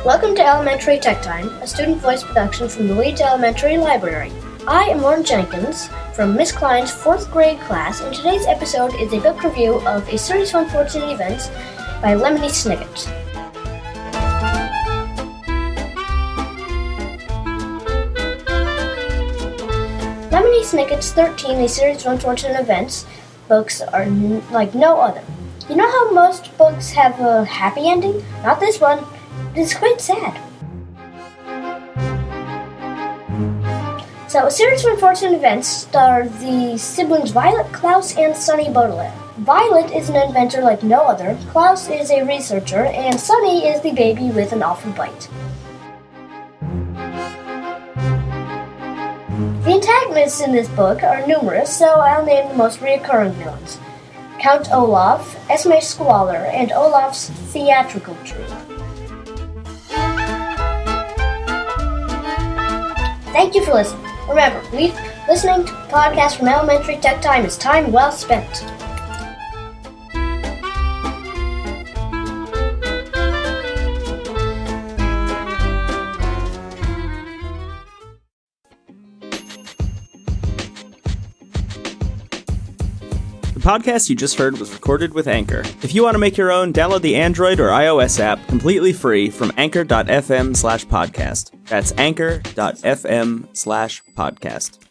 Welcome to Elementary Tech Time, a student voice production from the Leeds Elementary Library. I am Lauren Jenkins from Miss Klein's 4th grade class, and today's episode is a book review of A Series of Unfortunate Events by Lemony Snicket. Lemony Snicket's 13 A Series of Unfortunate Events books are like no other. You know how most books have a happy ending? Not this one. It is quite sad. So, A Series of Unfortunate Events star the siblings Violet, Klaus, and Sunny Baudelaire. Violet is an inventor like no other, Klaus is a researcher, and Sunny is the baby with an awful bite. The antagonists in this book are numerous, so I'll name the most recurring villains: Count Olaf, Esme Squalor, and Olaf's theatrical troupe. Thank you for listening. Remember, listening to podcasts from Elementary Tech Time is time well spent. The podcast you just heard was recorded with Anchor. If you want to make your own, download the Android or iOS app completely free from anchor.fm/podcast. That's anchor.fm/podcast.